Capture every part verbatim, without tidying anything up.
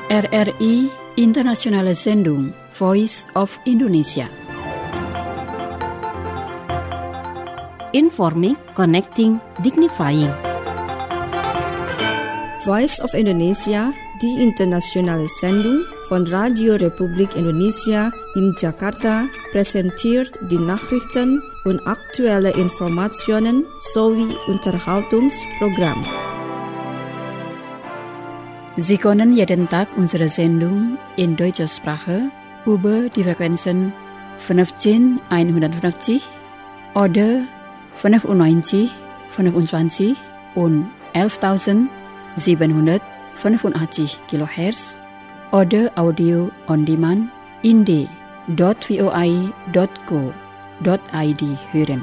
R R I Internationale Sendung Voice of Indonesia. Informing, connecting, dignifying. Voice of Indonesia, die internationale Sendung von Radio Republik Indonesia in Jakarta, präsentiert die Nachrichten und aktuelle Informationen sowie Unterhaltungsprogramm. Sie können jeden Tag unsere Sendung in deutscher Sprache über die Frequenzen fünfzehn einhundertfünfzig oder fünfundneunzig fünfundzwanzig und elftausendsiebenhundertfünfundachtzig Kilohertz oder Audio on Demand in d punkt voi punkt co punkt i d hören.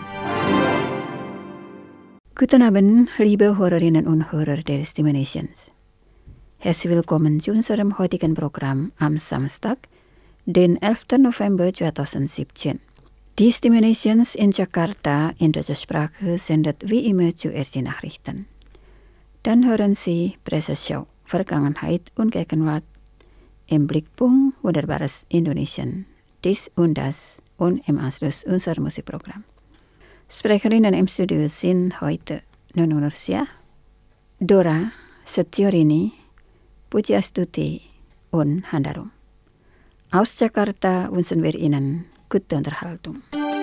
Guten Abend, liebe Hörerinnen und Hörer der Stimme Nations. Herzlich willkommen zu unserem heutigen Programm am Samstag, den elften November zweitausendsiebzehn. Die Stimme Nations in Jakarta in deutscher Sprache sendet wie immer zuerst die Nachrichten. Dann hören Sie Presseschau, Vergangenheit und Gegenwart im Blickpunkt Wunderbares Indonesien, dies und das und im Anschluss unser Musikprogramm. Sprecherinnen im Studio sind heute Nunu Nursia, Dora Setiorini, Pujiastuti und Handarum. Aus Jakarta wünschen wir Ihnen gute Unterhaltung.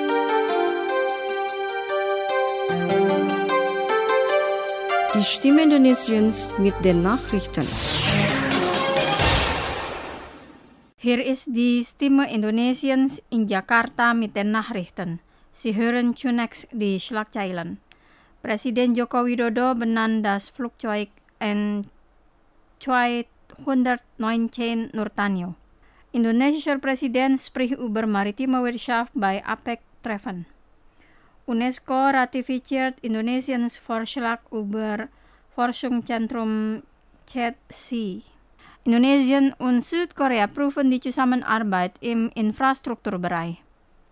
Die Stimme Indonesiens mit den Nachrichten. Hier ist die Stimme Indonesiens in Jakarta mit den Nachrichten. Sie hören zunächst die Schlagzeilen. Presiden Joko Widodo benannt das Flugzeug N zweihundertneunzehn Nurtanio. Indonesischer Präsident spricht über maritime Wirtschaft bei APEC-Treffen. UNESCO ratifiziert Indonesiens Vorschlag über Forschungszentrum Z C. Indonesien und Südkorea prüfen die Zusammenarbeit im Infrastrukturbereich.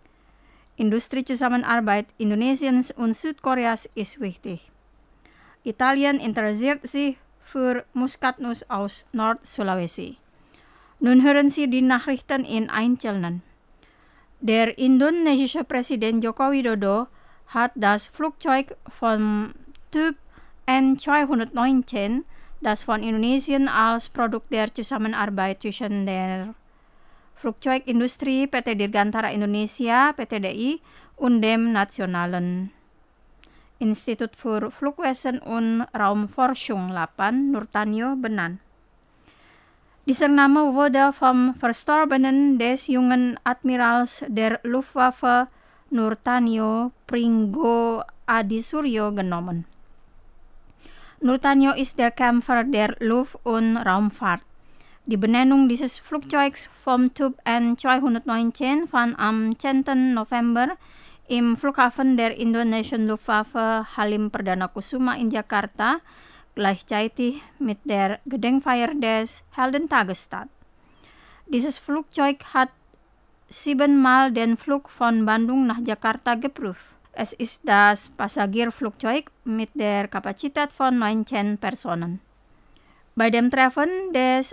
Industriezusammenarbeit Indonesiens und Südkoreas ist wichtig. Italien interessiert sich für Muskatnuss aus Nord-Sulawesi. Nun hören Sie die Nachrichten in Einzelnen. Der indonesische Präsident Joko Widodo hat das Flugzeug vom Typ N zweihundertneunzehn, das von Indonesien als Produkt der Zusammenarbeit zwischen der Flugzeugindustrie P T Dirgantara Indonesia P T D I und dem Nationalen Institut für Flugwesen und Raumforschung delapan Nurtanio benannt. Dieser Name wurde vom Verstorbenen des jungen Admirals der Luftwaffe Nurtanio Pringgo Adisuryo genommen. Nurtanio ist der Kämpfer der Luft- und Raumfahrt. Die Benennung dieses Flugzeugs vom Typ N zweihundertneunzehn fand am zehnten November im Flughafen der indonesischen Luftwaffe Halim Perdana Kusuma in Jakarta gleichzeitig mit der Gedenkfeier des Heldentages statt. Dieses Flugzeug hat siebenmal den Flug von Bandung nach Jakarta geprüft. Es ist das Passagierflugzeug mit der Kapazität von neunzehn Personen. Bei dem Treffen des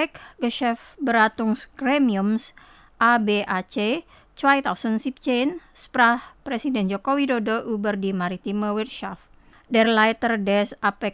APEC-Geschäftsberatungsgremiums A B A C zweitausendsiebzehn sprach Präsident Joko Widodo über die maritime Wirtschaft. Der Leiter des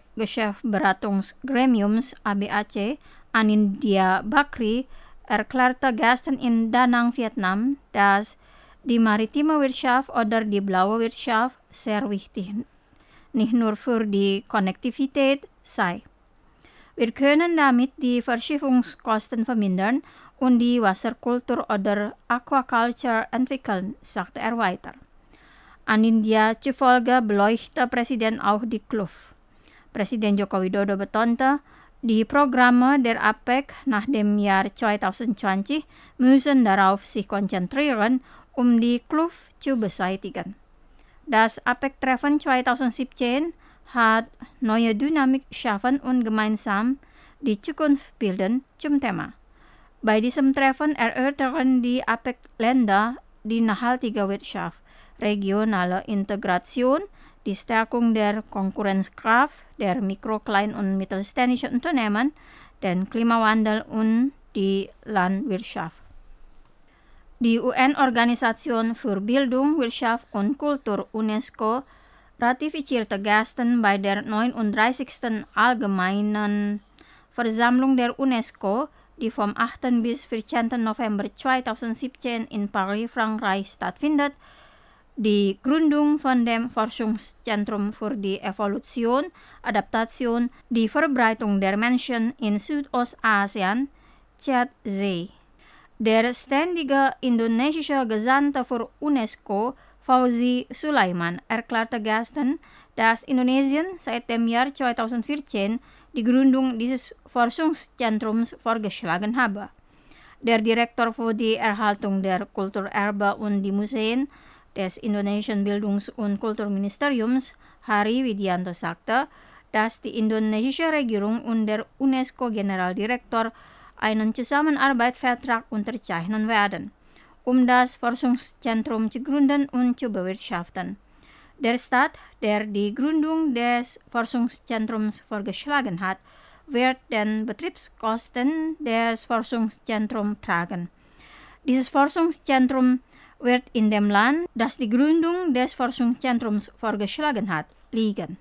APEC-Geschäftsberatungsgremiums A B A C, Anindya Bakri, erklärte gestern in Da Nang, Vietnam, dass die maritime Wirtschaft oder die blaue Wirtschaft sehr wichtig, nicht nur für die Konnektivität sei. Wir können damit die Verschiffungskosten vermindern und die Wasserkultur oder Aquaculture entwickeln, sagte er weiter. Anindya zufolge beleuchtete Präsident auch die Kluft. Präsident Joko Widodo betonte, die Programme der APEC nach dem Jahr zweitausendzwanzig müssen darauf sich konzentrieren, um die Kluft zu beseitigen. Das APEC-Treffen zweitausendsiebzehn hat neue Dynamik schaffen und gemeinsam die Zukunft bilden zum Thema. Bei diesem Treffen erörtern die APEC-Länder die nachhaltige Wirtschaft, regionale Integration, die Stärkung der Konkurrenzkraft der Mikro-, Klein- und Mittelständischen Unternehmen, dan Klimawandel und die Landwirtschaft. Die U N-Organisation für Bildung, Wirtschaft und Kultur UNESCO ratifizierte gestern bei der neununddreißigsten Allgemeinen Versammlung der UNESCO, die vom achten bis vierzehnten November zweitausendsiebzehn in Paris, Frankreich stattfindet, die Gründung von dem Forschungszentrum für die Evolution, Adaptation, die Verbreitung der Menschen in Südostasien, C Z S. Der ständige indonesische Gesandte für UNESCO, Fauzi Sulaiman, erklärte gestern, dass Indonesien seit dem Jahr zweitausendvierzehn die Gründung dieses Forschungszentrums vorgeschlagen habe. Der Direktor für die Erhaltung der Kulturerbe und die Museen des Indonesischen Bildungs- und Kulturministeriums, Hari Widianto, sagte, dass die indonesische Regierung und der UNESCO-Generaldirektor einen Zusammenarbeitsvertrag unterzeichnen werden, um das Forschungszentrum zu gründen und zu bewirtschaften. Der Staat, der die Gründung des Forschungszentrums vorgeschlagen hat, wird den Betriebskosten des Forschungszentrums tragen. Dieses Forschungszentrum wird in dem Land, das die Gründung des Forschungszentrums vorgeschlagen hat, liegen.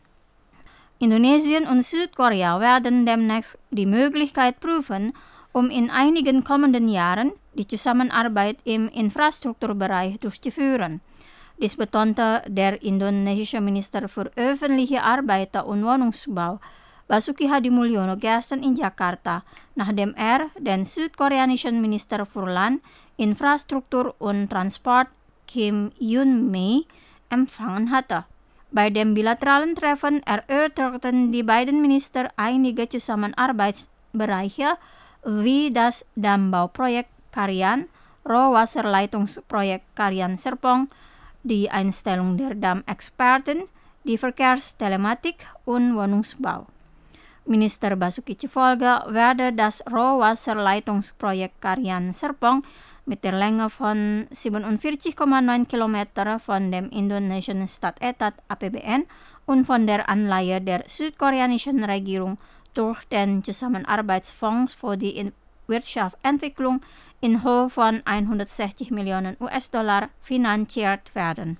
Indonesien und Südkorea werden demnächst die Möglichkeit prüfen, um in einigen kommenden Jahren die Zusammenarbeit im Infrastrukturbereich durchzuführen. Dies betonte der indonesische Minister für öffentliche Arbeiten und Wohnungsbau, Basuki Hadimulyono, gestern in Jakarta, nachdem er den südkoreanischen Minister für Land, Infrastruktur und Transport, Kim Yoon-mei, empfangen hatte. Bei dem bilateralen Treffen erörterten die beiden Minister einige Zusammenarbeitsbereiche wie das Dammbauprojekt Karian, Rohwasserleitungsprojekt Karian Serpong, die Einstellung der Dammexperten, die Verkehrstelematik und Wohnungsbau. Minister Basuki zufolge werde das Rohwasserleitungsprojekt Karian Serpong mit der Länge von siebenundvierzig Komma neun Kilometer von dem indonesischen Stadtetat A P B N und von der Anleihe der südkoreanischen Regierung durch den Zusammenarbeitsfonds für die Wirtschaftsentwicklung in Höhe von hundertsechzig Millionen U S-Dollar finanziert werden.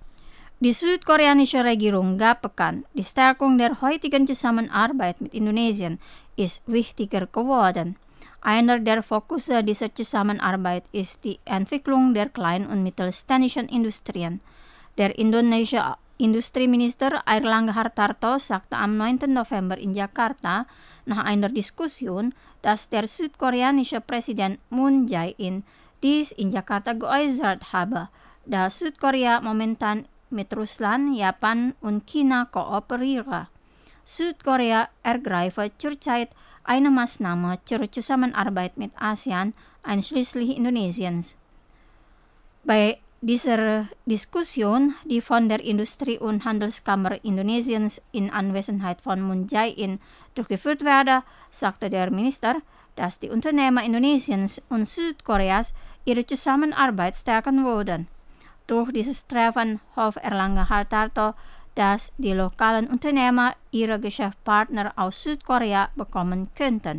Die südkoreanische Regierung gab bekannt, die Stärkung der heutigen Zusammenarbeit mit Indonesien ist wichtiger geworden. Einer der Fokusse dieser Zusammenarbeit ist die Entwicklung der kleinen und mittelständischen Industrien. Der indonesische Industrieminister Airlangga Hartarto sagte am neunten November in Jakarta nach einer Diskussion, dass der südkoreanische Präsident Moon Jae-in dies in Jakarta geäußert habe, da Südkorea momentan mit Russland, Japan und China kooperiere. Südkorea ergreife zurzeit eine Maßnahme zur Zusammenarbeit mit ASEAN, einschließlich Indonesiens. Bei dieser Diskussion, die von der Industrie- und Handelskammer Indonesiens in Anwesenheit von Moon Jae-in durchgeführt werde, sagte der Minister, dass die Unternehmer Indonesiens und Südkoreas ihre Zusammenarbeit stärken würden. Durch dieses Treffen hofft Airlangga Hartarto, dass die lokalen Unternehmer ihre Geschäftspartner aus Südkorea bekommen könnten.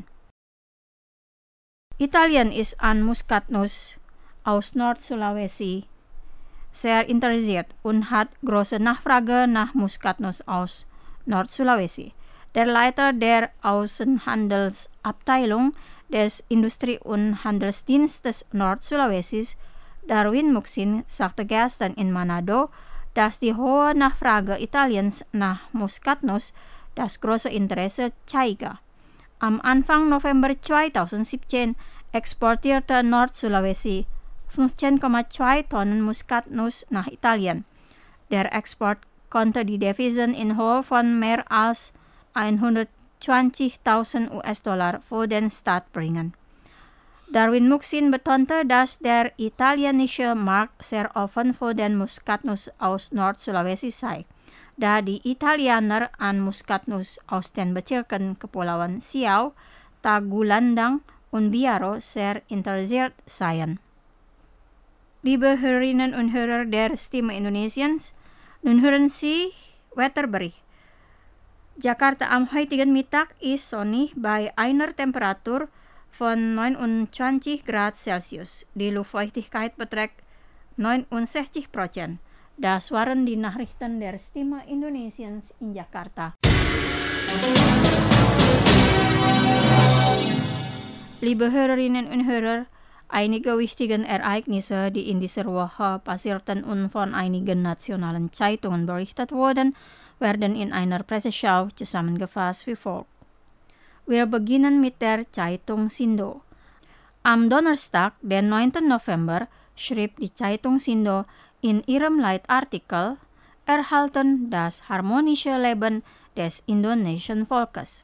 Italien ist an Muskatnuss aus Nord-Sulawesi sehr interessiert und hat große Nachfrage nach Muskatnuss aus Nord-Sulawesi. Der Leiter der Außenhandelsabteilung des Industrie- und Handelsdienstes Nord-Sulawesi, Darwin Muxin, sagte gestern in Manado, dass die hohe Nachfrage Italiens nach Muskatnuss das große Interesse zeige. Am Anfang November zweitausendsiebzehn exportierte Nord-Sulawesi fünfzehn Komma zwei Tonnen Muskatnuss nach Italien. Der Export konnte die Devisen in Höhe von mehr als hundertzwanzigtausend U S-Dollar für den Staat bringen. Darwin Muxin betonte, dass der italienische Markt sehr offen für den Muskatnuss aus Nord-Sulawesi sei, da die Italiener an Muskatnuss aus den Bezirken Kepulauan Siau, Tagulandang und Biaro sehr interessiert seien. Liebe Hörerinnen und Hörer der Stimme Indonesiens, nun hören Sie Wetterbericht. Jakarta am heutigen Mittag ist sonnig bei einer Temperatur von neunundzwanzig Grad Celsius. Die Luftfeuchtigkeit beträgt neunundsechzig Prozent. Das waren die Nachrichten der Stimme Indonesiens in Jakarta. Liebe Hörerinnen und Hörer, einige wichtige Ereignisse, die in dieser Woche passierten und von einigen nationalen Zeitungen berichtet wurden, werden in einer Presseschau zusammengefasst wie folgt. Wir beginnen mit der Zeitung Sindo. Am Donnerstag, den neunten November, schrieb die Zeitung Sindo in ihrem Leitartikel Erhalten das harmonische Leben des indonesischen Volkes.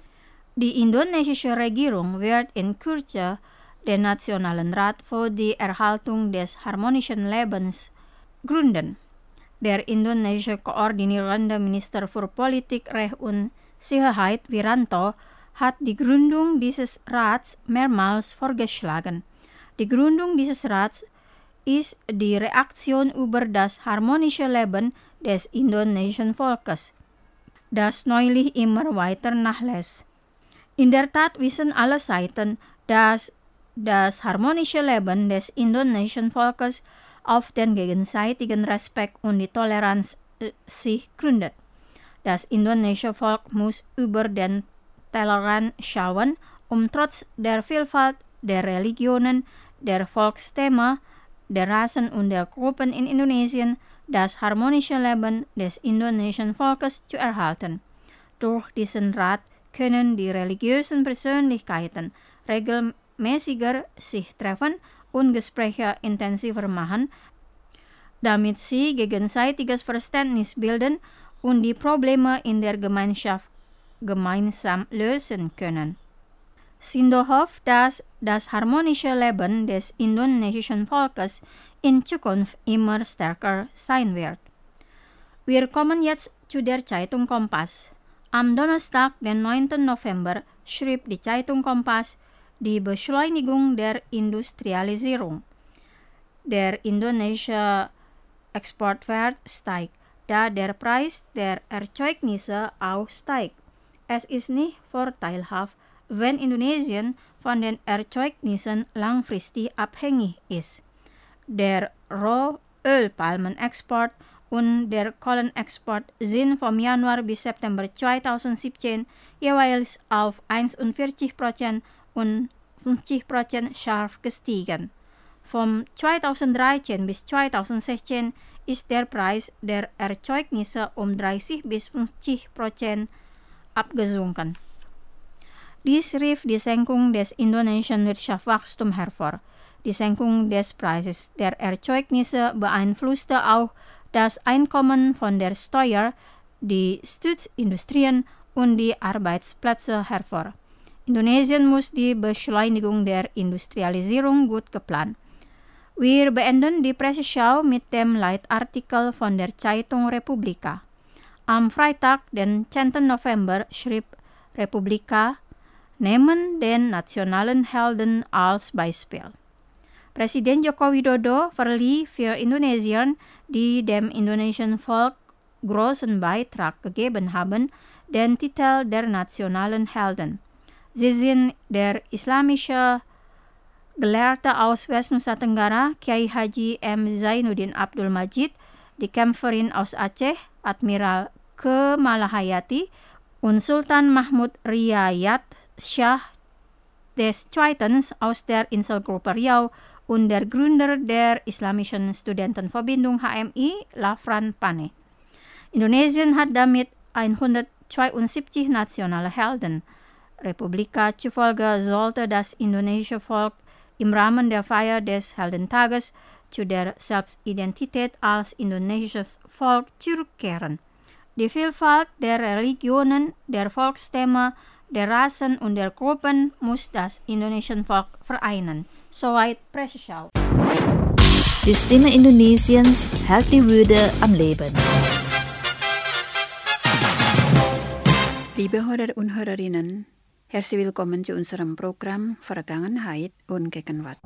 Die indonesische Regierung wird in Kürze den Nationalen Rat für die Erhaltung des harmonischen Lebens gründen. Der indonesische koordinierende Minister für Politik, Recht und Sicherheit Wiranto hat die Gründung dieses Rats mehrmals vorgeschlagen. Die Gründung dieses Rats ist die Reaktion über das harmonische Leben des indonesischen Volkes, das neulich immer weiter nachlässt. In der Tat wissen alle Seiten, dass das harmonische Leben des indonesischen Volkes auf den gegenseitigen Respekt und die Toleranz äh, sich gründet. Das indonesische Volk muss über den Tellerrand schauen, um trotz der Vielfalt der Religionen, der Volksstämme, der Rassen und der Gruppen in Indonesien das harmonische Leben des indonesischen Volkes zu erhalten. Durch diesen Rat können die religiösen Persönlichkeiten regelmäßiger sich treffen und Gespräche intensiver machen, damit sie gegenseitiges Verständnis bilden und die Probleme in der Gemeinschaft gemeinsam lösen können. Sindo hofft, dass das harmonische Leben des indonesischen Volkes in Zukunft immer stärker sein wird. Wir kommen jetzt zu der Zeitung Kompas. Am Donnerstag, den neunten November, schrieb die Zeitung Kompas die Beschleunigung der Industrialisierung. Der indonesische Exportwert steigt, da der Preis der Erzeugnisse auch steigt. Es ist nicht vorteilhaft, wenn Indonesien von den Erzeugnissen langfristig abhängig ist. Der Rohölpalmenexport und der Kohlenexport sind vom Januar bis September zweitausendsiebzehn jeweils auf einundvierzig Prozent und fünfzig Prozent scharf gestiegen. Vom zweitausenddreizehn bis zweitausendsechzehn ist der Preis der Erzeugnisse um dreißig bis fünfzig Prozent abgesunken. Dies rief die Senkung des indonesischen Wirtschaftswachstums hervor. Die Senkung des Preises der Erzeugnisse beeinflusste auch das Einkommen von der Steuer, die Stützindustrien und die Arbeitsplätze hervor. Indonesien muss die Beschleunigung der Industrialisierung gut geplant. Wir beenden die Presseschau mit dem Leitartikel von der Zeitung Republika. Am Freitag, den zehnten November, schrieb Republika, nehmen den nationalen Helden als Beispiel. Präsident Joko Widodo verlieh für Indonesien, die dem indonesischen Volk großen Beitrag gegeben haben, den Titel der nationalen Helden. Sie sind der islamische Gelehrte aus West-Nusa Tenggara, Kiai Haji M. Zainuddin Abdul Majid, die Kämpferin aus Aceh, Admiral Kemalahayati, und Sultan Mahmud Riyad Shah des Zweiten aus der Inselgruppe Riau und der Gründer der Islamischen Studentenverbindung H M I, Lafran Pane. Indonesien hat damit hundertzweiundsiebzig nationale Helden. Republika zufolge sollte das indonesische Volk im Rahmen der Feier des Heldentages zu der Selbstidentität als indonesisches Volk zurückkehren. Die Vielfalt der Religionen, der Volksstämme, der Rassen und der Gruppen muss das indonesische Volk vereinen. Soweit Presseschau. Die Stimme Indonesiens hält die Würde am Leben. Liebe Hörer und Hörerinnen, herzlich willkommen zu unserem Programm Vergangenheit und Gegenwart.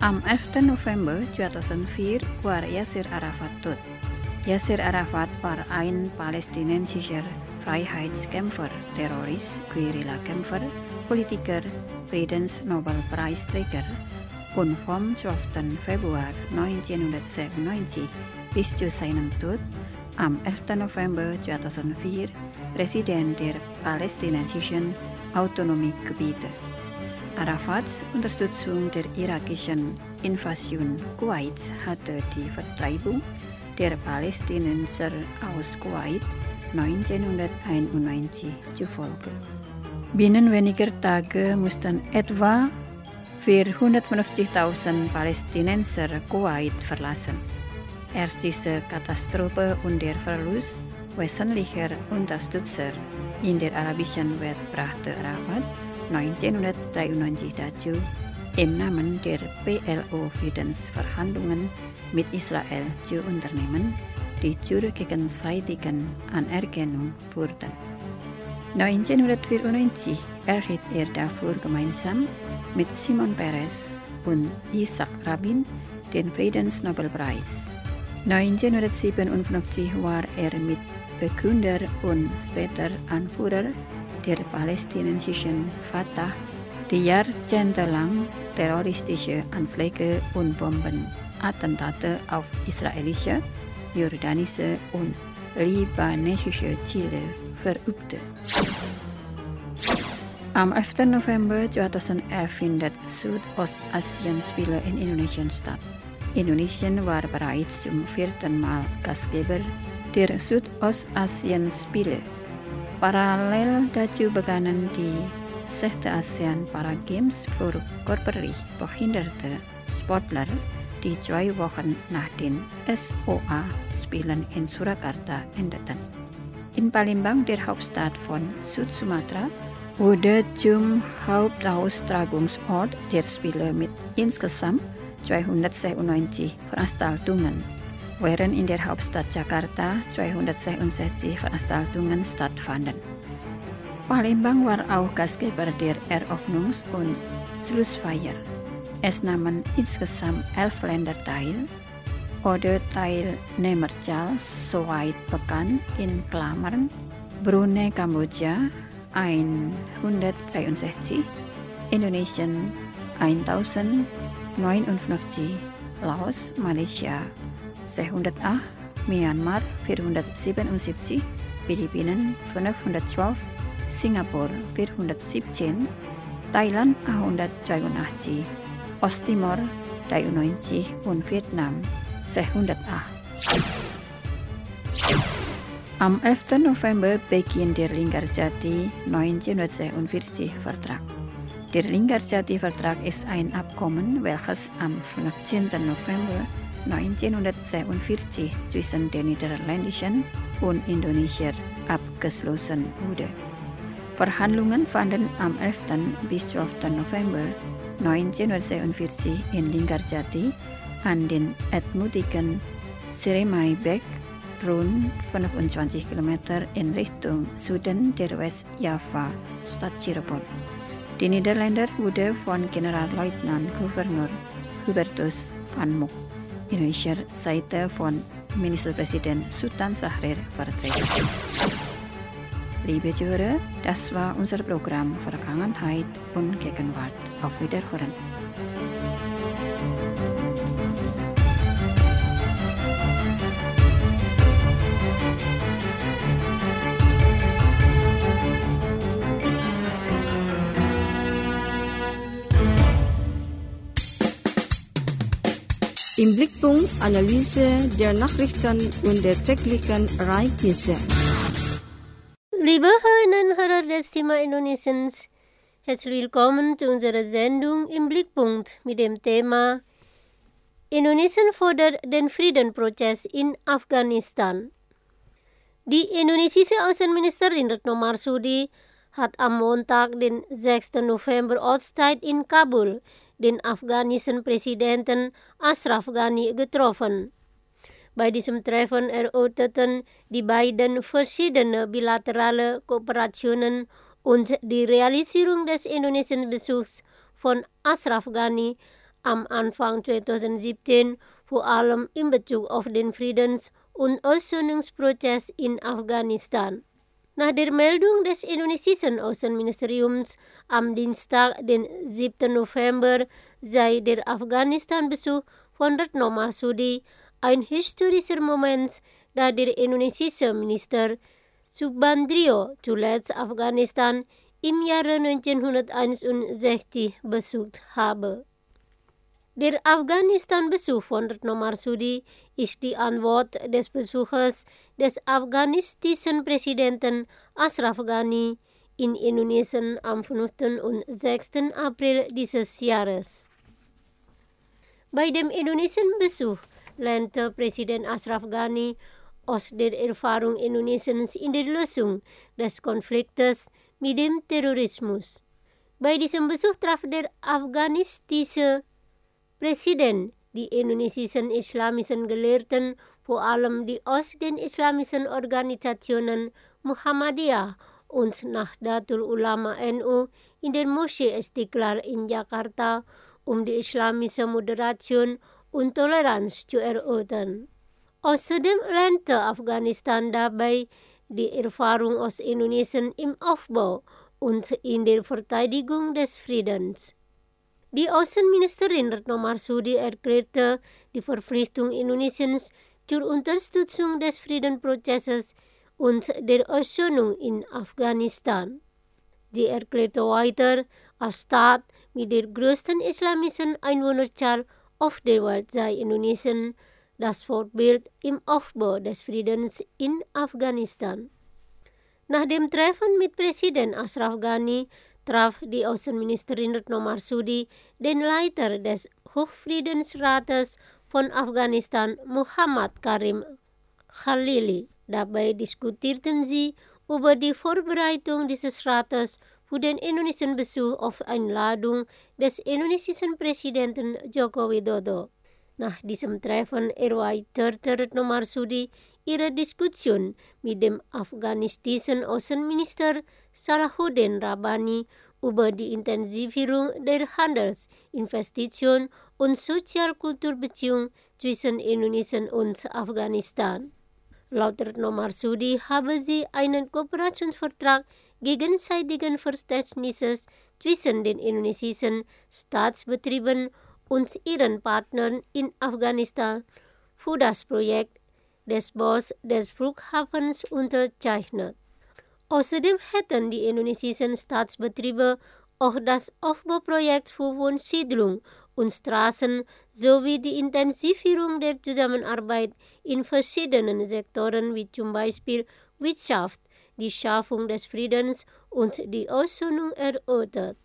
Am elfte november tweeduizend vier war Yasser Arafat tot. Yasser Arafat war ein palästinensischer Freiheitskämpfer, Terrorist, Guerillakämpfer, Politiker, Friedensnobelpreisträger und vom zwölften Februar neunzehnhundertsiebenundneunzig bis zu seinem Tod am elfte november zweitausendvier Präsident der palästinensischen Autonomiegebiete. Arafats Unterstützung der irakischen Invasion Kuwaits hatte die Vertreibung der Palästinenser aus Kuwait neunzehnhunderteinundneunzig zur Folge. Binnen weniger Tage mussten etwa vierhundertfünfzigtausend Palästinenser Kuwait verlassen. Erst diese Katastrophe und der Verlust wesentlicher Unterstützer in der arabischen Welt brachte Arafat neunzehnhundertdreiundneunzig dazu, im Namen der P L O Friedensverhandlungen mit Israel zu unternehmen, die zur gegenseitigen Anerkennung führten. neunzehnhundertvierundneunzig erhielt er dafür gemeinsam mit Simon Peres und Yitzhak Rabin den Friedensnobelpreis. neunzehnhundertsiebenundfünfzig war er Mitbegründer und später Anführer der palästinensischen Fatah, die jahrzehntelang terroristische Anschläge und Bombenattentate auf israelische, jordanische und libanesische Ziele verübte. Am elfte november zweitausendelf findet Südostasien-Spiele in Indonesien statt. Indonesien war bereits zum vierten Mal Gastgeber der Südostasien-Spiele. Parallel dazu begannen die sechste ASEAN Para Games für körperlich behinderte Sportler, die zwei Wochen nach den S O A-Spielen in Surakarta endeten. In Palembang, der Hauptstadt von Südsumatra, wurde zum Hauptaustragungsort der Spiele mit insgesamt zweihundertsiebenundneunzig Veranstaltungen, während in der Hauptstadt Jakarta zweihundertsechsundsechzig Veranstaltungen stattfanden. Palembang war auch Gastgeber der Eröffnungs- und Schlussfeier. Es nahmen insgesamt elf Länder teil, oder Teilnehmerzahl soweit bekannt in Klammern: Brunei, Kambodscha hundertdreiundsechzig, Indonesien tausendneunundfünfzig, Laos, Malaysia sechshundertacht, Myanmar vierhundertsiebenundsiebzig, Philippinen fünfhundertzwölf, Singapur vierhundertsiebzehn, Thailand achthundertzweiundachtzig, Osttimor dreiundneunzig und Vietnam sechshundertacht. Am elfte november beginnt der Linggarjati neunzehnhundertsechsundvierzig Vertrag. Der Linggarjati-Vertrag ist ein Abkommen, welches am fünfzehnten November neunzehnhundertsechsundvierzig zwischen den Niederländischen und Indonesiern abgeschlossen wurde. Verhandlungen fanden am elften bis zwölften November neunzehnhundertsechsundvierzig in Linggarjati an den entmutigen Seremai-Bek rund fünfundzwanzig Kilometer in Richtung Süden der West-Java-Stadt Cirebon. Die Niederländer wurde von Generalleutnant Gouverneur Hubertus van Mook, indonesischer Seite von Ministerpräsident Sultan Syahrir vertreten. Liebe Zuhörer, das war unser Programm Vergangenheit und Gegenwart. Auf Wiederhören. Im Blickpunkt Analyse der Nachrichten und der täglichen Ereignisse. Liebe Hörerinnen und Hörer des Thema Indonesiens, herzlich willkommen zu unserer Sendung im Blickpunkt mit dem Thema Indonesien fordert den Friedenprozess in Afghanistan. Die indonesische Außenministerin Retno Marsudi hat am Montag, den sechsten November Ortszeit in Kabul, den afghanischen Präsidenten Ashraf Ghani getroffen. Bei diesem Treffen erörterten die beiden verschiedene bilaterale Kooperationen und die Realisierung des Indonesienbesuchs von Ashraf Ghani am Anfang zwanzig siebzehn vor allem in Bezug auf den Friedens- und Aussöhnungsprozess in Afghanistan. Nach der Meldung des indonesischen Außenministeriums am Dienstag, den siebten November, sei der Afghanistan-Besuch von Retno Marsudi ein historischer Moment, da der indonesische Minister Subandrio zuletzt Afghanistan im Jahre neunzehnhunderteinundsechzig besucht habe. Der Afghanistan-Besuch von Retno Marsudi ist die Antwort des Besuches des afghanistischen Präsidenten Ashraf Ghani in Indonesien am fünften und sechsten April dieses Jahres. Bei dem indonesischen Besuch lernte Präsident Ashraf Ghani aus der Erfahrung Indonesiens in der Lösung des Konfliktes mit dem Terrorismus. Bei diesem Besuch traf der afghanistische Präsident die indonesischen islamischen Gelehrten, vor allem die aus den islamischen Organisationen Muhammadiyah und Nahdlatul Ulama N U in der Moschee Istiqlal in Jakarta, um die islamische Moderation und Toleranz zu erörtern. Außerdem lernte Afghanistan dabei die Erfahrung aus Indonesien im Aufbau und in der Verteidigung des Friedens. Die Außenministerin Retno Marsudi erklärte die Verpflichtung Indonesiens zur Unterstützung des Friedensprozesses und der Aussöhnung in Afghanistan. Sie erklärte weiter, als Staat mit der größten islamischen Einwohnerzahl auf der Welt sei Indonesien das Vorbild im Aufbau des Friedens in Afghanistan. Nach dem Treffen mit Präsident Ashraf Ghani traf die Außenministerin Retno Marsudi den Leiter des Hochfriedensrates von Afghanistan, Muhammad Karim Khalili. Dabei diskutierten sie über die Vorbereitung dieses Rates für den indonesischen Besuch auf Einladung des indonesischen Präsidenten Joko Widodo. Nach diesem Treffen erweiterte Retno Marsudi ihre Diskussion mit dem afghanistischen Außenminister Salahuddin Rabbani über die Intensivierung der Handels-, Investition- und Sozialkulturbeziehungen zwischen Indonesien und Afghanistan. Laut Retno Marsudi habe sie einen Kooperationsvertrag gegenseitigen Verständnisses zwischen den indonesischen Staatsbetrieben und ihren Partnern in Afghanistan für das Projekt des Baus des Flughafens unterzeichnet. Außerdem hätten die indonesischen Staatsbetriebe auch das Aufbauprojekt für Wohnsiedlung und Straßen sowie die Intensivierung der Zusammenarbeit in verschiedenen Sektoren wie zum Beispiel Wirtschaft, die Schaffung des Friedens und die Aussöhnung erörtert.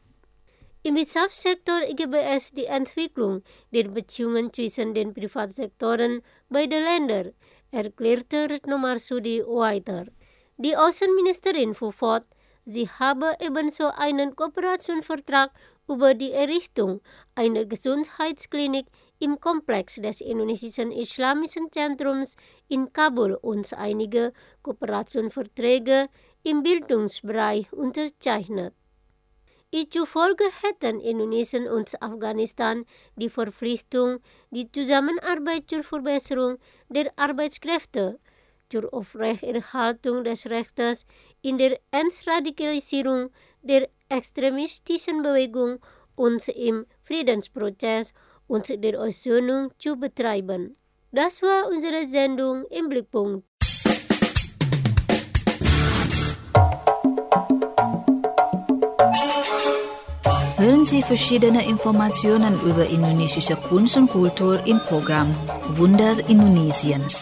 Im Wirtschaftssektor gäbe es die Entwicklung der Beziehungen zwischen den Privatsektoren beider Länder, erklärte Retno Marsudi weiter. Die Außenministerin fuhr fort, sie habe ebenso einen Kooperationsvertrag über die Errichtung einer Gesundheitsklinik im Komplex des indonesischen Islamischen Zentrums in Kabul und einige Kooperationsverträge im Bildungsbereich unterzeichnet. Zufolge hätten Indonesien und Afghanistan die Verpflichtung, die Zusammenarbeit zur Verbesserung der Arbeitskräfte, zur Aufrechterhaltung des Rechts in der Entradikalisierung der extremistischen Bewegung und im Friedensprozess und der Aussöhnung zu betreiben. Das war unsere Sendung im Blickpunkt. Hören Sie verschiedene Informationen über indonesische Kunst und Kultur im Programm Wunder Indonesiens.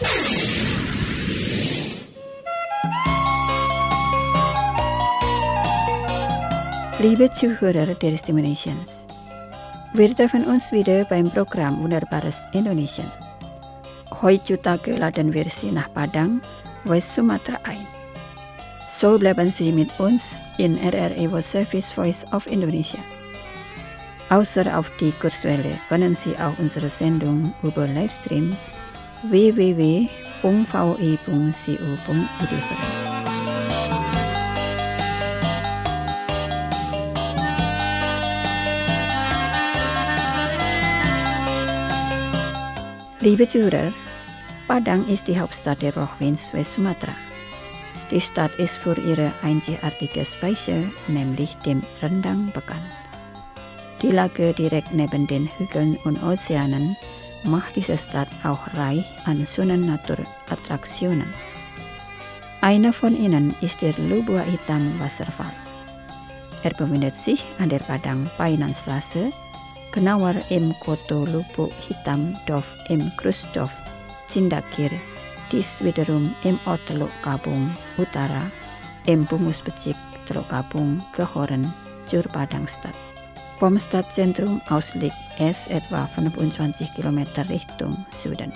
Liebe Zuhörer der Stimme Indonesiens, wir treffen uns wieder beim Programm Wunderbares Indonesien. Heutzutage laden wir Sie nach Padang, West Sumatra ein. So bleiben Sie mit uns in R R I World Service Voice of Indonesia. Außer auf die Kurzwelle können Sie auch unsere Sendung über Livestream w w w punkt v i punkt co punkt i d hören. Liebe Zuhörer, Padang ist die Hauptstadt der Provinz West-Sumatra. Die Stadt ist für ihre einzigartige Speise, nämlich dem Rendang, bekannt. Die Lage direkt neben den Hügeln und Ozeanen macht diese Stadt auch reich an schönen Naturattraktionen. Einer von ihnen ist der Lubua Hitam Wasserfall. Er befindet sich an der Padang-Painanstraße, genauer im Koto Lubuk Hitam Dorf im Kruisdorf Cindakir, dies wiederum im Ort Teluk Kabung Utara, im Bungus Becik Teluk Kabung Kehoren, zur Padangstadt. Vom Stadtzentrum aus liegt es etwa fünfundzwanzig Kilometer Richtung Süden.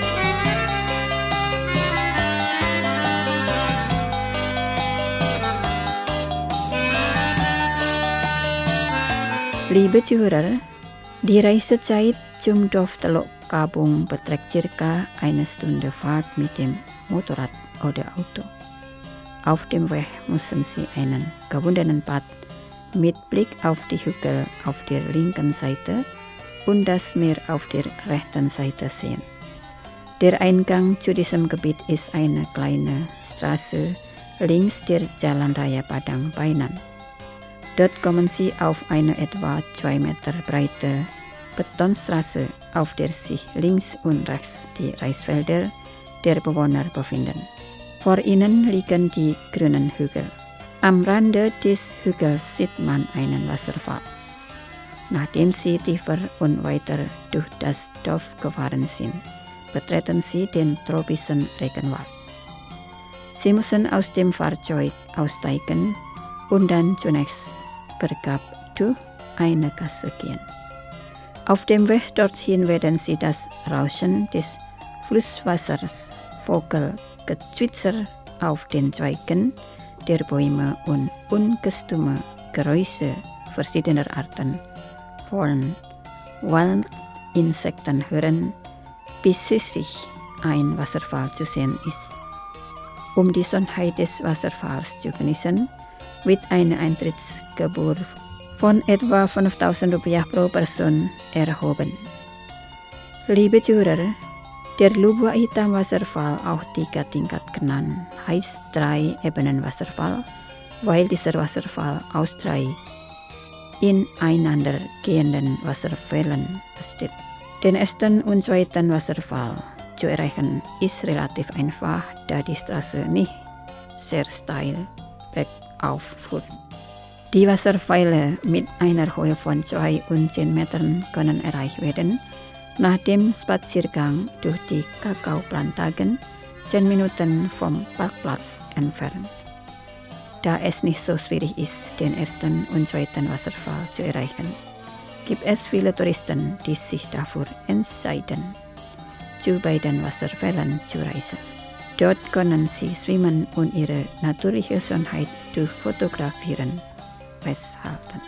Liebe Zuhörer, die Reisezeit zum Dorf Teluk Kabung beträgt circa eine Stunde Fahrt mit dem Motorrad oder Auto. Auf dem Weg müssen Sie einen gewundenen Pfad mit Blick auf die Hügel auf der linken Seite und das Meer auf der rechten Seite sehen. Der Eingang zu diesem Gebiet ist eine kleine Straße links der Jalan Raya Padang Painan. Dort kommen Sie auf eine etwa zwei Meter breite Betonstraße, auf der sich links und rechts die Reisfelder der Bewohner befinden. Vor ihnen liegen die grünen Hügel. Am Rande des Hügels sieht man einen Wasserfall. Nachdem Sie tiefer und weiter durch das Dorf gefahren sind, betreten Sie den tropischen Regenwald. Sie müssen aus dem Fahrzeug aussteigen und dann zunächst bergab durch eine Gasse gehen. Auf dem Weg dorthin werden Sie das Rauschen des Flusswassers, Vogelgezwitscher auf den Zweigen der Bäume und ungestüme Geräusche verschiedener Arten von Waldinsekten hören, bis schließlich ein Wasserfall zu sehen ist. Um die Schönheit des Wasserfalls zu genießen, wird eine Eintrittsgebühr von etwa fünftausend Rupiah pro Person erhoben. Liebe Zuhörer, der Lubua Hitam Wasserfall, auch tiga tingkat genannt, heißt drei Ebenen Wasserfall, weil dieser Wasserfall aus drei ineinander gehenden Wasserfällen besteht. Den ersten und zweiten Wasserfall zu erreichen ist relativ einfach, da die Straße nicht sehr steil bergauf führt. Die Wasserfälle mit einer Höhe von zwei und zehn Metern können erreicht werden, nach dem Spaziergang durch die Kakaoplantagen zehn Minuten vom Parkplatz entfernt. Da es nicht so schwierig ist, den ersten und zweiten Wasserfall zu erreichen, gibt es viele Touristen, die sich dafür entscheiden, zu beiden Wasserfällen zu reisen. Dort können sie schwimmen und ihre natürliche Schönheit durch Fotografieren festhalten.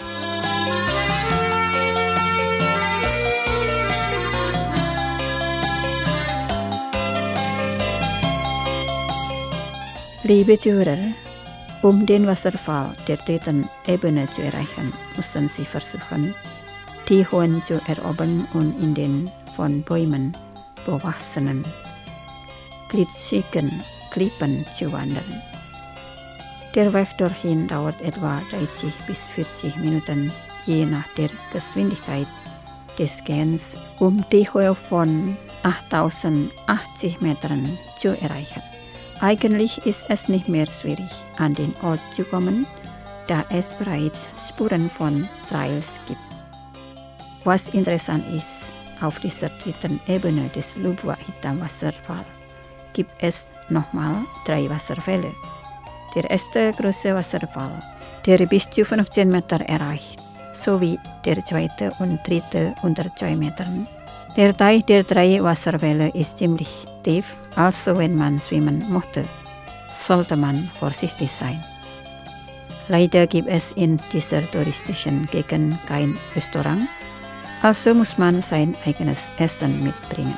Liebe Zuhörer, um den Wasserfall der dritten Ebene zu erreichen, müssen Sie versuchen, die Höhen zu erobern und in den von Bäumen bewachsenen, glitschigen Klippen zu wandern. Der Weg dorthin dauert etwa dreißig bis vierzig Minuten, je nach der Geschwindigkeit des Gehens, um die Höhe von achttausendachtzig Metern zu erreichen. Eigentlich ist es nicht mehr schwierig, an den Ort zu kommen, da es bereits Spuren von Trails gibt. Was interessant ist, auf dieser dritten Ebene des Lubua Hitam Wasserfall gibt es nochmal drei Wasserfälle. Der erste große Wasserfall, der bis zu fünfzehn Meter erreicht, sowie der zweite und dritte unter zwei Metern. Der Teich der drei Wasserfälle ist ziemlich tief, also wenn man schwimmen möchte, sollte man vorsichtig sein. Leider gibt es in dieser touristischen Gegend kein Restaurant, also muss man sein eigenes Essen mitbringen.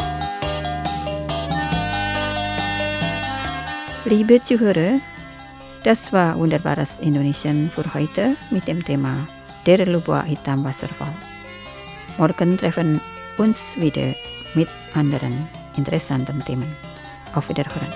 Liebe Zuhörer, Das war Wunderbares Indonesian für heute mit dem Thema Der Lubua Hitam Wasserfall. Morgen treffen uns wieder mit anderen interessanten Themen. Auf Wiederhören.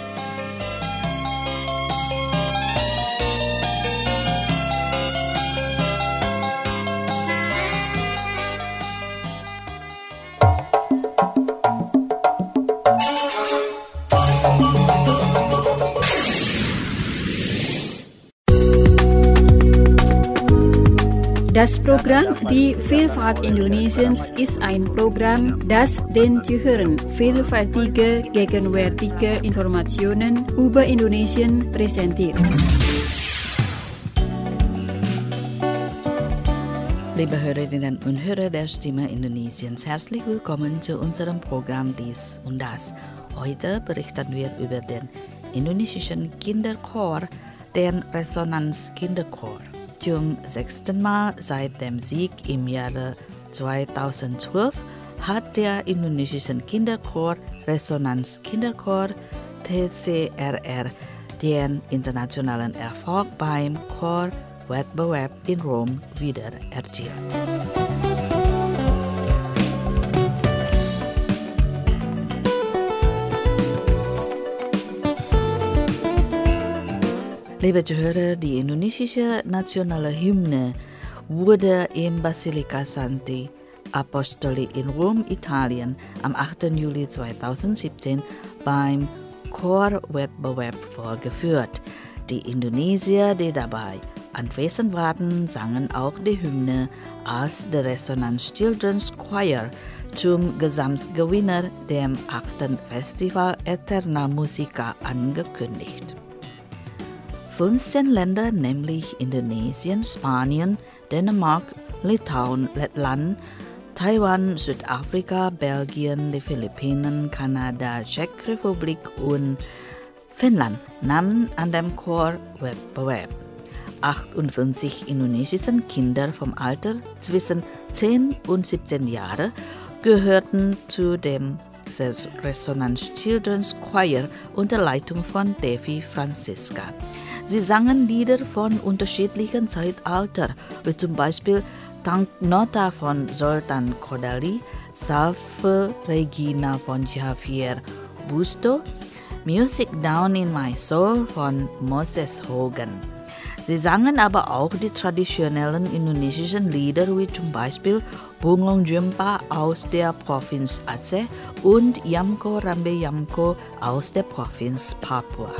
Das Programm Die Vielfalt Indonesiens ist ein Programm, das den Zuhörern vielfältige, gegenwärtige Informationen über Indonesien präsentiert. Liebe Hörerinnen und Hörer der Stimme Indonesiens, herzlich willkommen zu unserem Programm Dies und Das. Heute berichten wir über den indonesischen Kinderchor, den Resonanz-Kinderchor. Zum sechsten Mal seit dem Sieg im Jahre zweitausendzwölf hat der indonesische Kinderchor Resonanz Kinderchor T C R R den internationalen Erfolg beim Chorwettbewerb in Rom wieder erzielt. Liebe Zuhörer, die indonesische nationale Hymne wurde im Basilika Santi Apostoli in Rom, Italien am achten Juli zweitausendsiebzehn beim Chorwettbewerb vorgeführt. Die Indonesier, die dabei anwesend waren, sangen auch die Hymne als The Resonance Children's Choir zum Gesamtgewinner, dem achten Festival Eterna Musica, angekündigt. fünfzehn Länder, nämlich Indonesien, Spanien, Dänemark, Litauen, Lettland, Taiwan, Südafrika, Belgien, die Philippinen, Kanada, Tschechorepublik und Finnland, nahmen an dem Chorwettbewerb. achtundfünfzig indonesische Kinder vom Alter zwischen zehn und siebzehn Jahren gehörten zu dem Resonance Children's Choir unter Leitung von Devi Francisca. Sie sangen Lieder von unterschiedlichen Zeitaltern, wie zum Beispiel Tank Nota von Zoltan Kodaly, Salve Regina von Javier Busto, Music Down in My Soul von Moses Hogan. Sie sangen aber auch die traditionellen indonesischen Lieder wie zum Beispiel Bunglong Jumpa aus der Provinz Aceh und Yamko Rambe Yamko aus der Provinz Papua.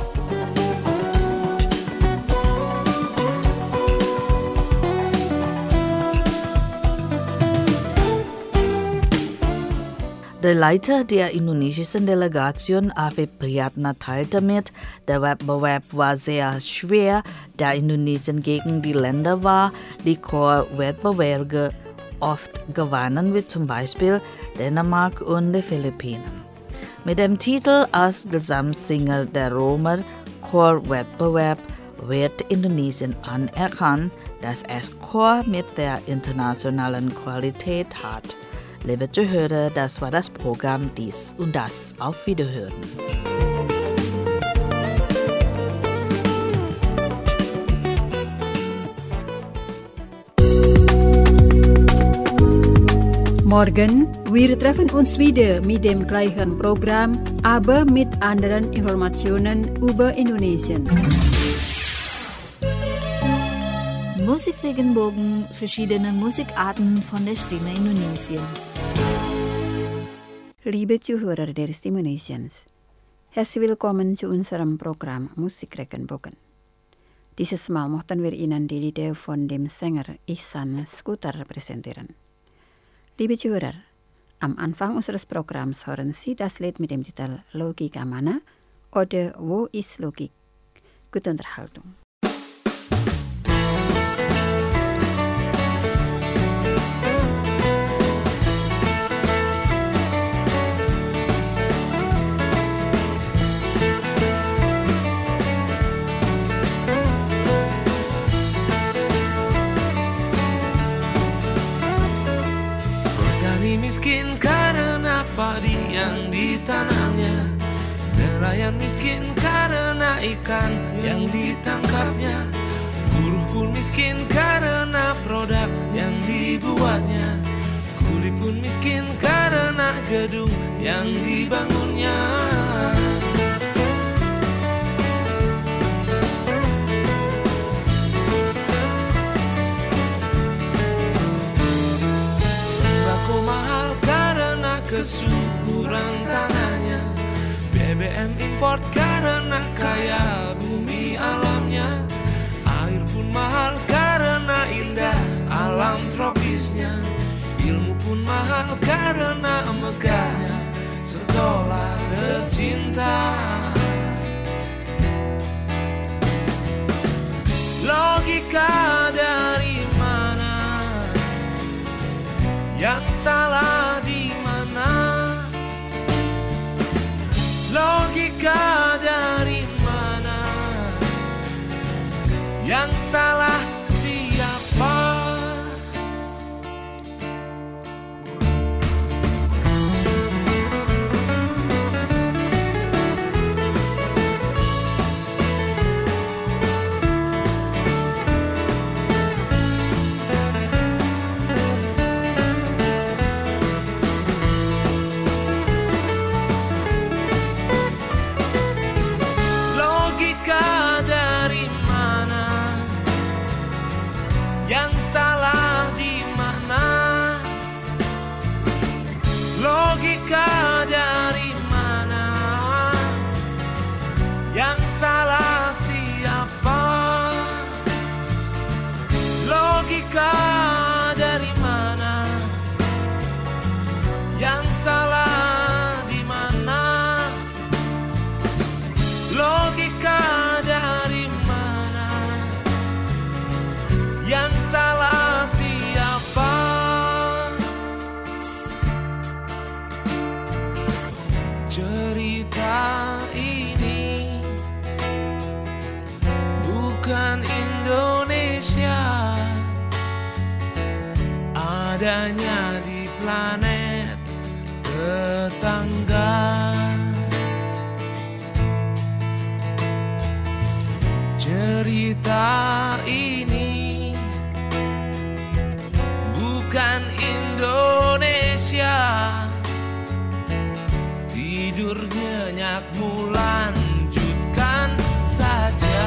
Der Leiter der indonesischen Delegation, Afif Priyatna, teilte mit, der Wettbewerb war sehr schwer, da Indonesien gegen die Länder war, die Chorwettbewerbe oft gewannen, wie zum Beispiel Dänemark und die Philippinen. Mit dem Titel als Gesamtsinger der Romer Chorwettbewerb wird Indonesien anerkannt, dass es Chor mit der internationalen Qualität hat. Liebe Zuhörer, das war das Programm Dies und Das. Auf Wiederhören. Morgen, wir treffen uns wieder mit dem gleichen Programm, aber mit anderen Informationen über Indonesien. Musikregenbogen, verschiedene Musikarten von der Stimme Indonesiens. Liebe Zuhörer der Stimme Indonesiens, herzlich willkommen zu unserem Programm Musikregenbogen. Dieses Mal möchten wir Ihnen die Lieder von dem Sänger Ihsan Scooter präsentieren. Liebe Zuhörer, am Anfang unseres Programms hören Sie das Lied mit dem Titel Logika Mana oder Wo ist Logik? Gute Unterhaltung. Miskin karena padi yang ditanamnya, nelayan miskin karena ikan yang ditangkapnya. Buruh pun miskin karena produk yang dibuatnya. Kuli pun miskin karena gedung yang dibangunnya. Sembako mahal karena kesuburan tanahnya. B B M import karena kaya bumi alamnya. Air pun mahal karena indah alam tropisnya. Ilmu pun mahal karena megahnya sekolah tercinta. Logika dari mana? Yang salah di mana? Logika dari mana? Yang salah siapa? Salah di mana? Logika dari mana? Yang salah siapa? Logika dari mana? Yang salah di mana? Logika dari mana? Yang salah siapa? Cerita ini bukan Indonesia, adanya di planet tetangga. Cerita ini bukan Indonesia, tidur nyenyakmu lanjutkan saja.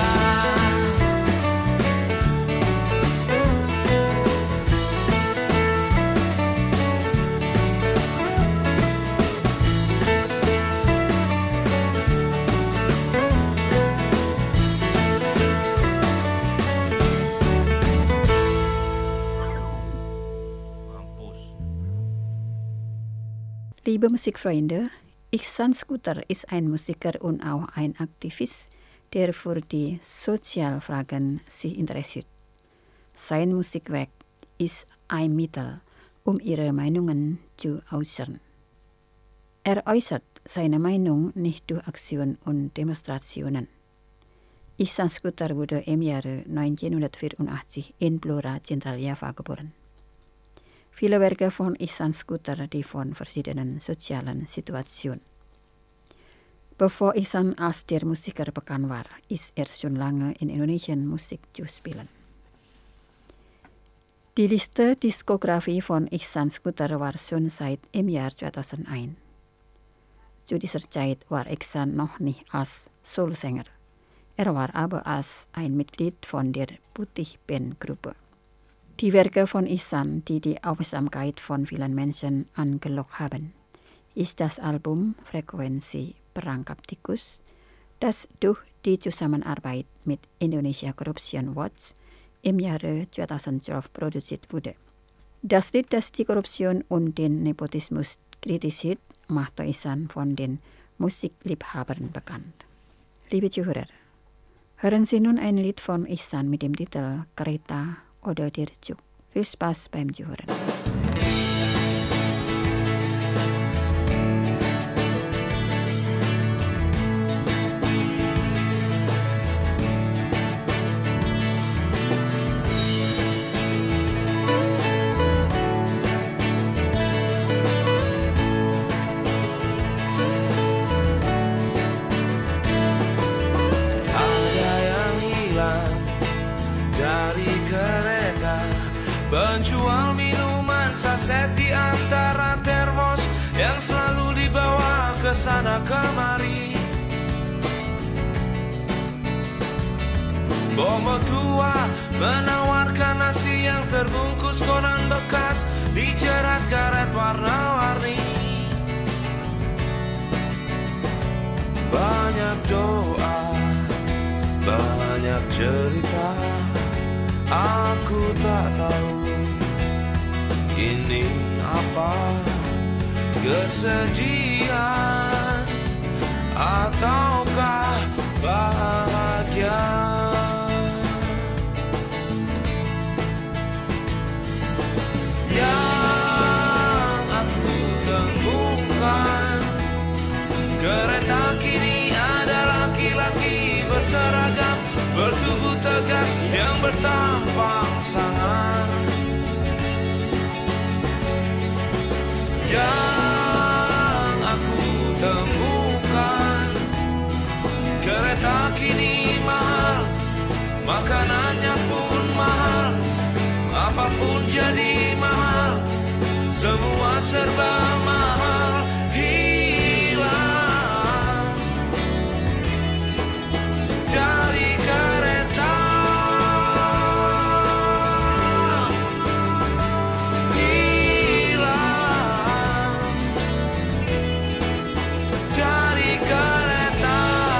Liebe Musikfreunde, Ihsan Scooter ist ein Musiker und auch ein Aktivist, der für die Sozialfragen sich interessiert. Sein Musikwerk ist ein Mittel, um ihre Meinungen zu äußern. Er äußert seine Meinung nicht durch Aktionen und Demonstrationen. Ihsan Scooter wurde im Jahre neunzehnhundertvierundachtzig in Blora, Zentraljava geboren. Viele Werke von Ihsan Scooter, die von verschiedenen sozialen Situationen. Bevor Ihsan als der Musiker bekannt war, ist er schon lange in Indonesien Musik zu spielen. Die Liste Diskografie von Ihsan Scooter war schon seit im Jahr zweitausendeins. Zu dieser Zeit war Ihsan noch nicht als Soulsänger. Er war aber als ein Mitglied von der Putih-Band-Gruppe. Die Werke von Ihsan, die die Aufmerksamkeit von vielen Menschen angelockt haben, ist das Album Frekuensi Perangkap Tikus, das durch die Zusammenarbeit mit Indonesia Corruption Watch im Jahre zweitausendzwölf produziert wurde. Das Lied, das die Korruption und den Nepotismus kritisiert, machte Ihsan von den Musikliebhabern bekannt. Liebe Zuhörer, hören Sie nun ein Lied von Ihsan mit dem Titel Kereta oder Dirju. Viel Spaß beim Zuhören. penjual minuman saset di antara termos yang selalu dibawa ke sana kemari. Bomo tua menawarkan nasi yang terbungkus koran bekas dijerat karet warna-warni. Banyak doa, banyak cerita, aku tak tahu ini apa, kesedihan ataukah bahagia. Yang aku temukan, kereta kini ada laki-laki berseragam, bertubuh tegak yang bertampang sangar. Yang aku temukan, kereta kini mahal, makanannya pun mahal, apapun jadi mahal, semua serba mahal. Hilang dari kereta, hilang dari kereta.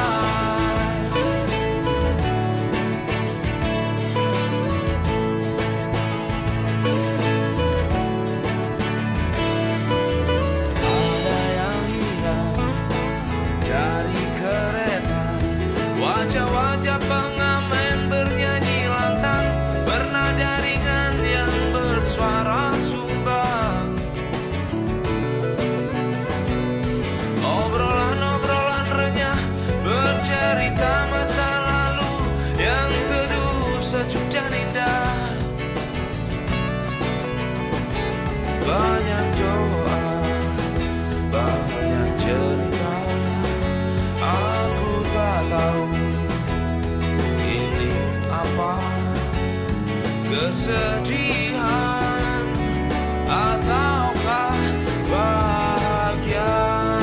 Wajah-wajah pengamen bernyanyi lantang, bernada ringan yang bersuara sumbang. Obrolan-obrolan renyah bercerita masa lalu yang teduh, sejuk dan indah. Banyak doa, banyak cerita, aku tak tahu ini apa, kesedihan ataukah bahagia.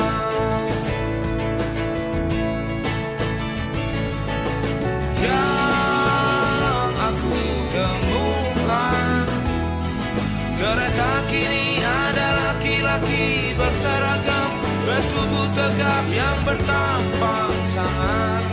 Yang aku temukan, kereta kini ada laki-laki berseragam, bertubuh tegap yang bertampang sangar.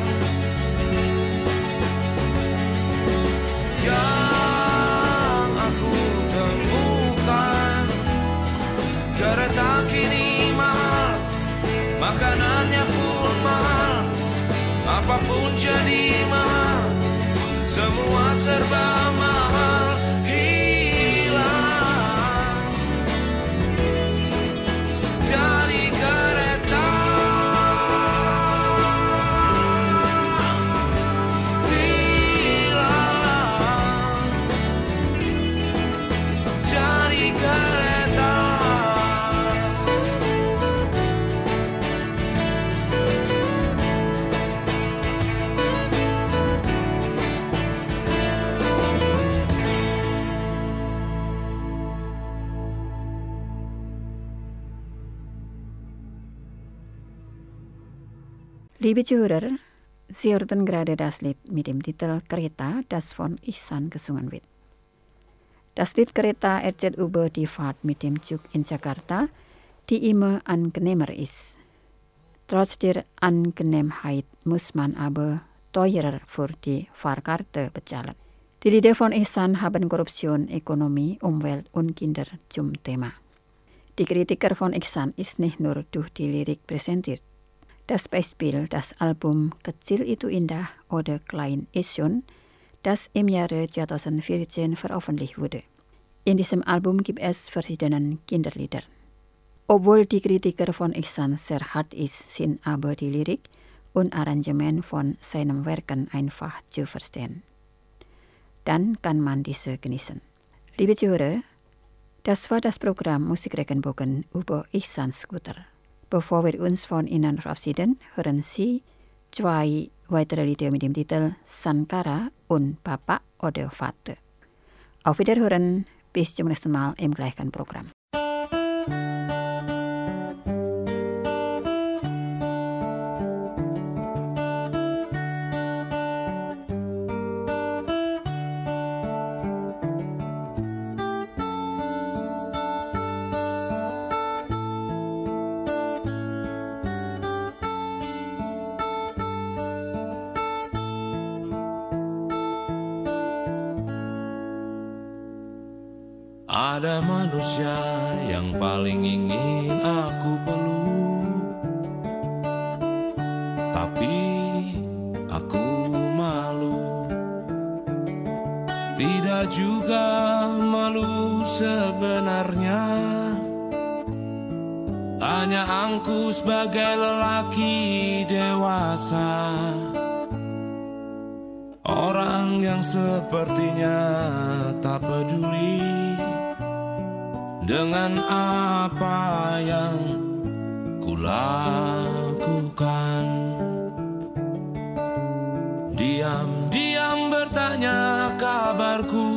Yang aku temukan, kereta kini mahal, makanannya pun mahal, apapun jadi mahal, semua serba mahal. Hilang dari kereta, hilang dari kereta. Liebe Zuhörer, Sie hörten gerade das Lied mit dem Titel Kereta, das von Ihsan gesungen wird. Das Lied Kereta erzählt über die Fahrt mit dem Zug in Jakarta, die immer angenehmer ist. Trotz der Angenehmheit muss man aber teurer für die Fahrkarte bezahlen. Die Lieder von Ihsan haben Korruption, Ökonomie, Umwelt und Kinder zum Thema. Die Kritiker von Ihsan ist nicht nur durch die Lyrik präsentiert. Das Beispiel, das Album Kecil Itu Indah oder Klein ist schon, das im Jahre zweitausendvierzehn veröffentlicht wurde. In diesem Album gibt es verschiedene Kinderlieder. Obwohl die Kritiker von Ihsan sehr hart ist, sind aber die Lyrik und Arrangement von seinen Werken einfach zu verstehen. Dann kann man diese genießen. Liebe Zuhörer, das war das Programm Musikregenbogen über Ihsans Guter. Bevor wir uns von Ihnen verabschieden, hören Sie zwei weitere Lieder mit dem Titel Sankara und Papa oder Vater. Auf Wiederhören, bis zum nächsten Mal im gleichen Programm. Ada manusia yang paling ingin aku peluk, tapi aku malu. Tidak juga malu sebenarnya, hanya aku sebagai lelaki dewasa, orang yang sepertinya tak peduli dengan apa yang kulakukan. Diam-diam bertanya kabarku,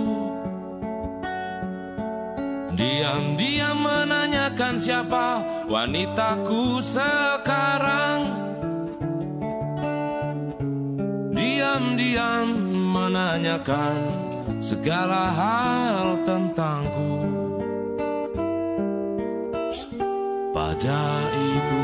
diam-diam menanyakan siapa wanitaku sekarang. Diam-diam menanyakan segala hal tentangku pada ibu.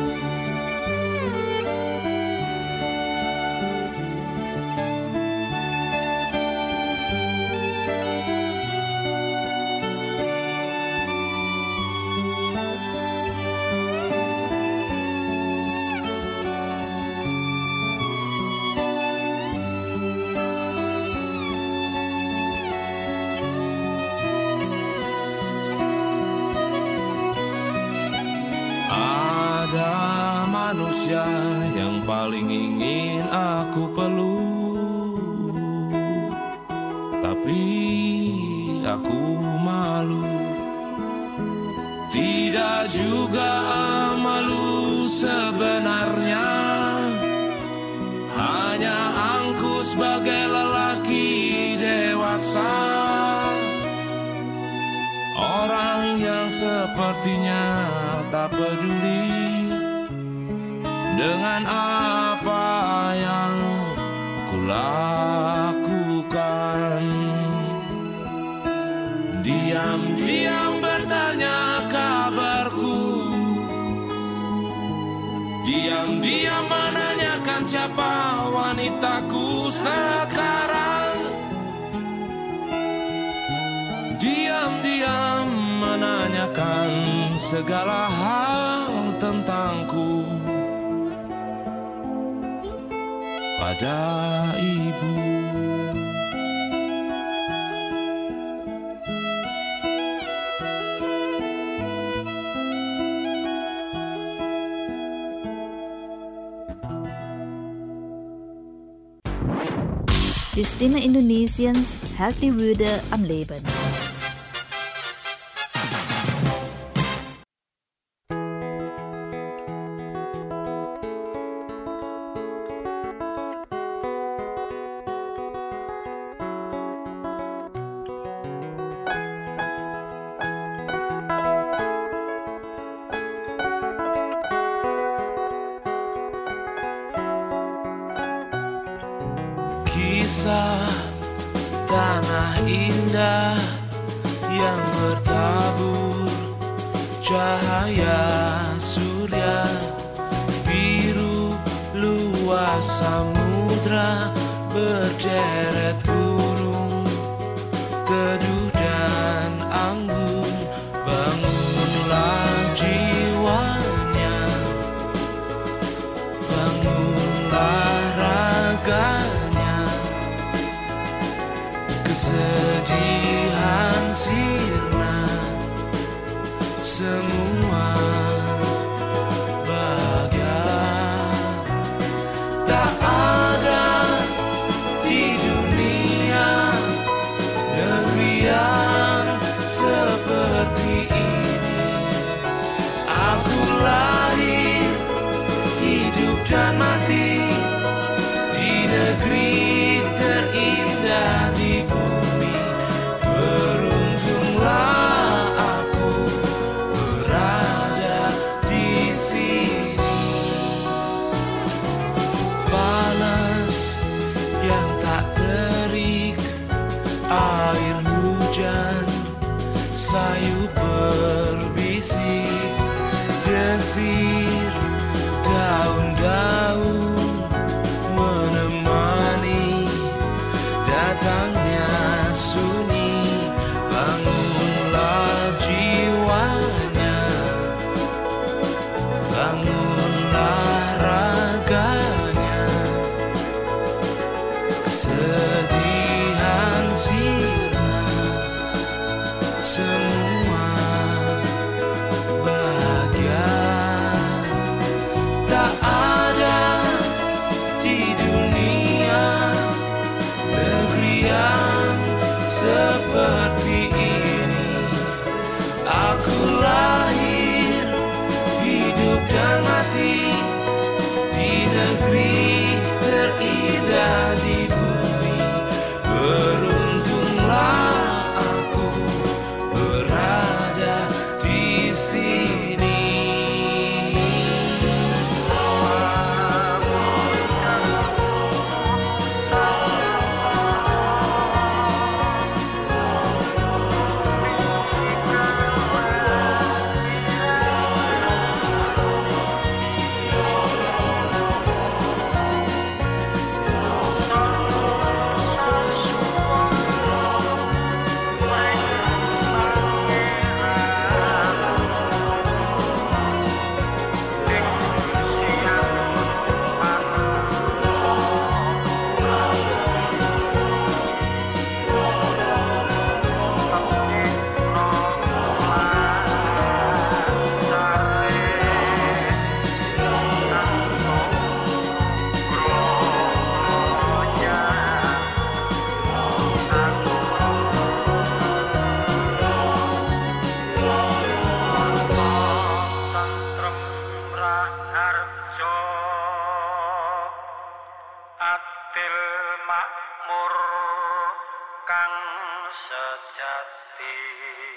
Manusia yang paling ingin aku peluk, tapi aku malu. Tidak juga malu sebenarnya, hanya aku sebagai lelaki dewasa, orang yang sepertinya tak peduli dengan apa yang kulakukan. Diam-diam bertanya kabarku, diam-diam menanyakan siapa wanitaku sekarang. Diam-diam menanyakan segala hal tentangku pada ibu. Die Stimme Indonesiens hält die Würde am Leben. Kisah tanah indah yang bertabur cahaya surya, biru luas samudra, berderet gunung, teduh dan anggun. Bangunlah jiwanya, bangunlah raganya, kesedihan sirna, semua bahagia. Tak ada di dunia negeri yang seperti ini. Aku lahir, hidup dan mati di negeri terindah di bumi. Beruntung air hujan, sayu berbisik, desir daun-daun menemani datangnya sunyi. Bangunlah jiwanya, bangunlah raganya, kesedihan sirna, semua bahagia. Tak ada di dunia negeri yang seperti ini. Aku lahir, hidup dan mati di negeri terindah di bumi. Beruntunglah aku berada di sini. Adil makmur kang sejati.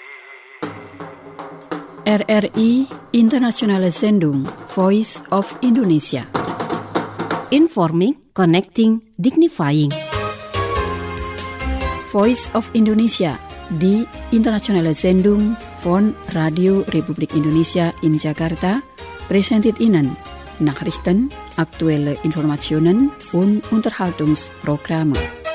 R R I Internationale Sendung Voice of Indonesia. Informing, connecting, dignifying. Voice of Indonesia di Internationale Sendung von Radio Republik Indonesia in Jakarta presented Ihnen Nachrichten, aktuelle Informationen und Unterhaltungsprogramme.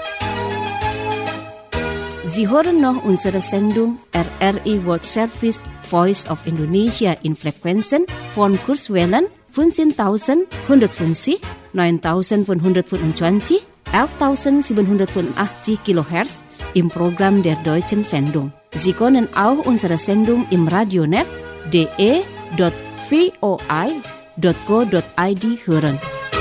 Sie hören noch unsere Sendung R R I World Service Voice of Indonesia in Frequenzen von Kurzwellen fünfzehntausendeinhundertfünfzig, neuntausendfünfhundertfünfundzwanzig, elftausendsiebenhundertfünfundachtzig Kilohertz im Programm der Deutschen Sendung. Sie können auch unsere Sendung im Radionet d e dot voi dot co dot i d hören.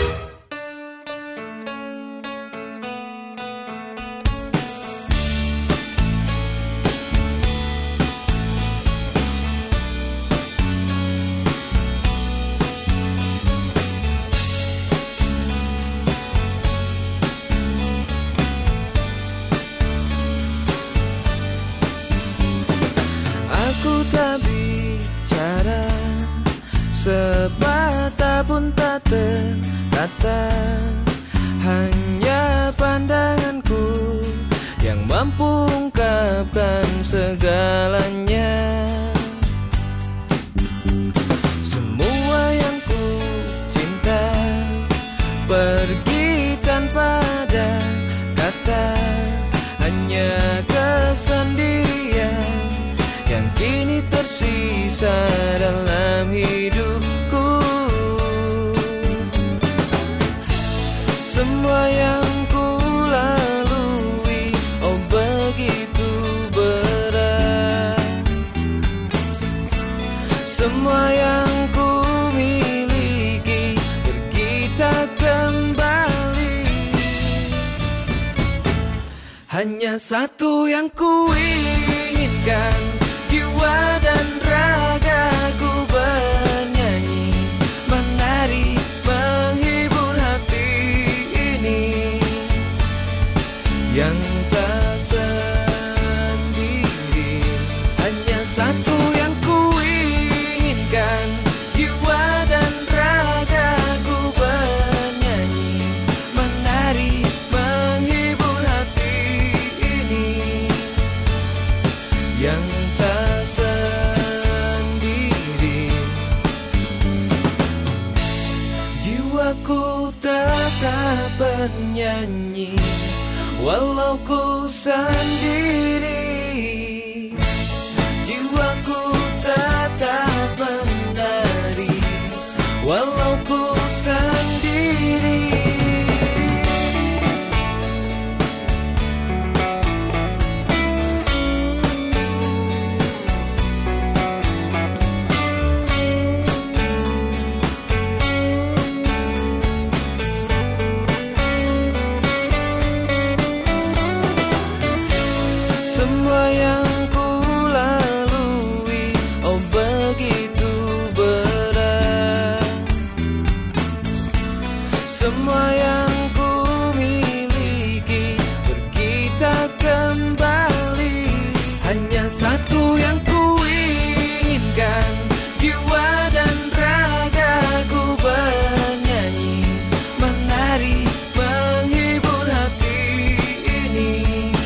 Aku tak bicara sepatah pun tak terkata, hanya pandanganku yang mampu ungkapkan segalanya. Semua yang ku cinta pergi tanpa ada kata, hanya kesendirian yang kini tersisa dalam hidupku. Semua yang ku lalui, oh begitu berat. Semua yang ku miliki pergi tak kembali. Hanya satu yang ku inginkan, jiwa dan ragaku bernyanyi, menari, menghibur hati ini yang tak sendiri. Hanya satu yang ku inginkan, jiwa dan ragaku bernyanyi, menari, menghibur hati ini yang tak sendiri. Jiwaku tetap bernyanyi walau ku sendiri. Jiwaku tetap menari walau ku sendiri. Semua yang ku lalui, oh begitu berat. Semua yang ku miliki, pergi tak kembali. Hanya satu yang ku inginkan, jiwa dan ragaku bernyanyi, menari, menghibur hati ini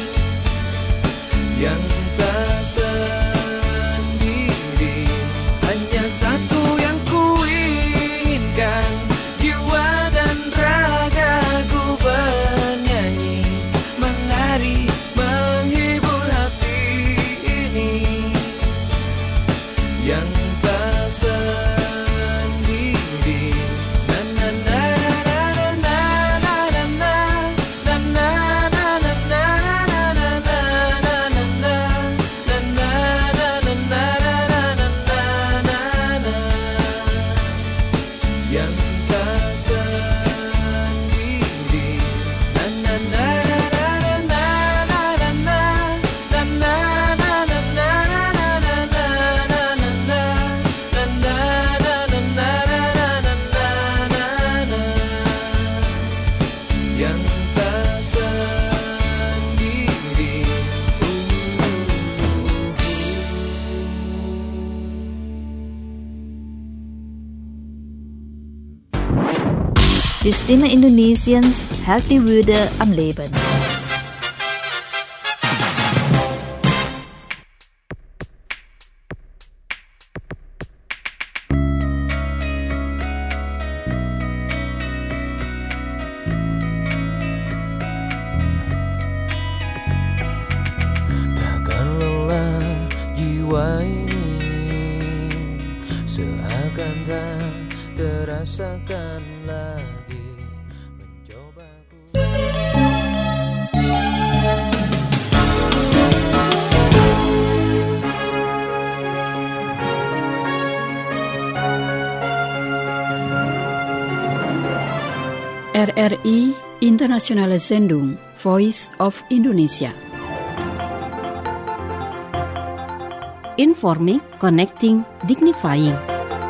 yang tak sendiri. Hanya satu yang ku inginkan, jiwa dan ragaku bernyanyi, menari, menghibur hati ini yang tak sendiri. Na na na na na na na na na na na na na yang tak sendiri. Na na na na na na na na na na na na na yang tak sendiri. Die Stimme Indonesiens hält die Würde am Leben. Takkan lelah jiwa ini, seakan tak terasakan lagi mencobaku. R R I Internationale Sendung Voice of Indonesia. Informing, connecting, dignifying.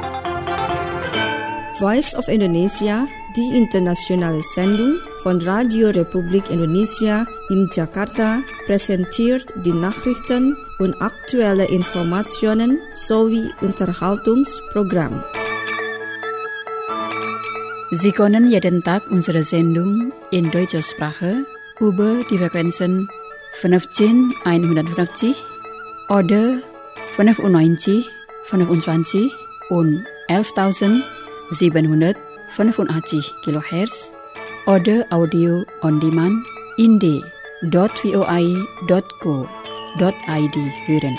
Voice of Indonesia, die internationale Sendung von Radio Republik Indonesia in Jakarta, präsentiert die Nachrichten und aktuelle Informationen sowie Unterhaltungsprogramm. Sie können jeden Tag unsere Sendung in deutscher Sprache über die Frequenzen fünfzehn einhundertfünfzig oder fünfundneunzig fünfundzwanzig und elftausendsiebenhundertfünfundachtzig Kilohertz oder Audio on Demand in d dot voi dot co dot id hören.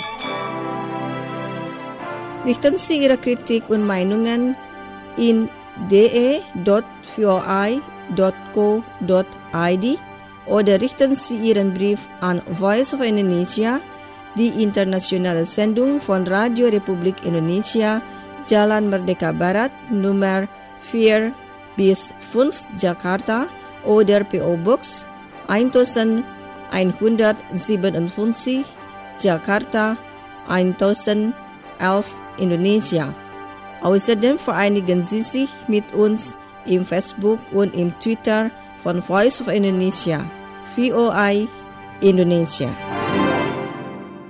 Richten Sie Ihre Kritik und Meinungen in d e dot voi dot co dot id oder richten Sie Ihren Brief an Voice of Indonesia, die internationale Sendung von Radio Republik Indonesia, Jalan Merdeka Barat, Nummer vier bis fünf Jakarta oder P O Box elfhundertsiebenundfünfzig Jakarta elf Indonesia. Außerdem vereinigen Sie sich mit uns im Facebook und im Twitter von Voice of Indonesia, V O I Indonesia.